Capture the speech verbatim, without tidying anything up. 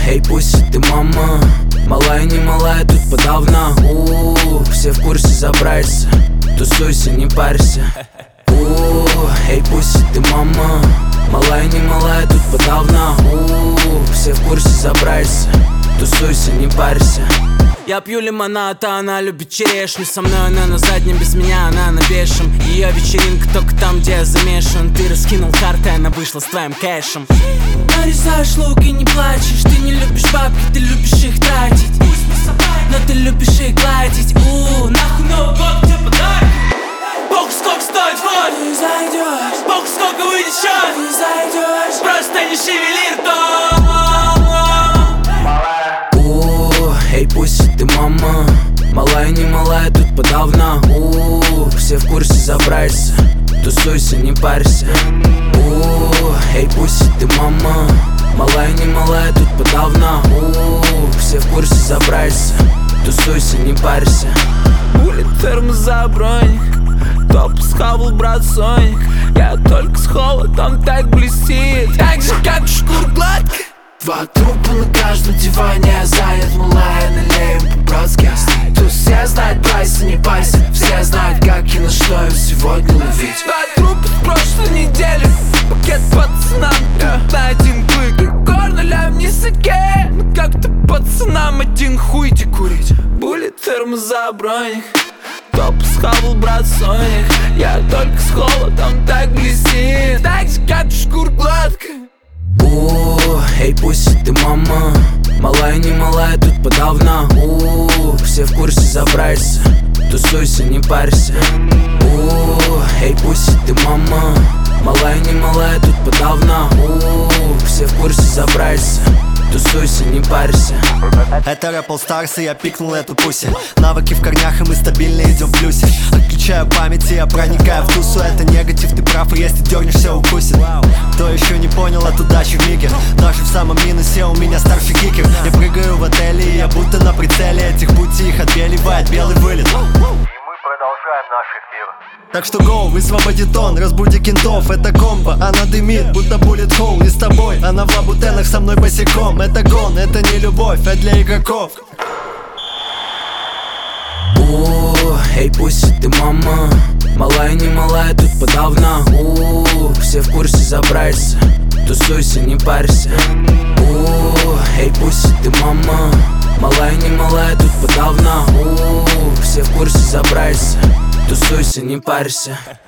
эй, пусть ты мама, малая не малая, тут подавно. У, все в курсе, забрайся, тусуйся, не парься. У, эй, пусть ты мама, малая не малая, тут подавно. У, все в курсе, забрайся, тусуйся, не парься. Я пью лимонад, а она любит черешню. Со мной она на заднем, без меня она на бешем. Ее вечеринка только там, где я замешан. Ты раскинул карты, она вышла с твоим кэшем. Нарезаешь лук и не плачешь. Ты не любишь бабки, ты любишь их тратить. Но ты любишь их гладить. У, нахуй Новый год, где подарки? Похуй, сколько стоит вход, ты зайдешь. Похуй, сколько выйдет счет, ты зайдешь. Просто не шевели ртом. Эй, пусть ты мама, малая не малая, тут подавно. У, все в курсе, забрайся, тусуйся, не парься. У, эй, пусть ты мама, малая не малая, тут подавно. У, все в курсе, забрайся, тусуйся, не парься. Булит термоза броник, топ схавал брат Соник. Я только с холодом так блестит, так же как шкур гладкая. Два трупа на каждом диване, я занят, малая, налеем по-братски. Тут все знают прайсы, не парься. Все знают, как и на что им сегодня ловить. Два трупа с прошлой недели, пакет пацанам, yeah. На один клык, горнуля в нисаке. Ну как-то пацанам один хуй те курить. Булит термоза броник, топ схавал брат Соник. Я только с холодом так блестит, так же как шкур гладкая. У, эй, пусть ты мама, малая не малая, тут подавно. У, все в курсе, забрайся, тусуйся, не парься. У, эй, пусть ты мама, малая не малая, тут подавно. У, все в курсе, забрайся, тусуйся, не парься. Это рэп All Stars, и я пикнул эту пуси. Навыки в корнях, и мы стабильно идем в плюсе. Отключаю память, и я проникаю в тусу. Это негатив, ты прав, и если дернешься, укусит. Кто еще не понял от удачи в миге? Даже в самом минусе у меня старший кикер. Я прыгаю в отеле, и я будто на прицеле. Этих пути их отбеливает белый вылет. Продолжаем наш эфир. Так что гоу, высвободи тон, разбуди кентов. Это комбо, она дымит, будто буллет хоу. Не с тобой, она в лабутенах, со мной босиком. Это гон, это не любовь, а для игроков. У, эй, пусть ты мама, малая не малая, тут подавно. У, все в курсе, забрайся, тусуйся, не парься. У, эй, пусть ты мама, малая не малая, тут подавно. У, все в курсе, забрайся, тусуйся, не парься.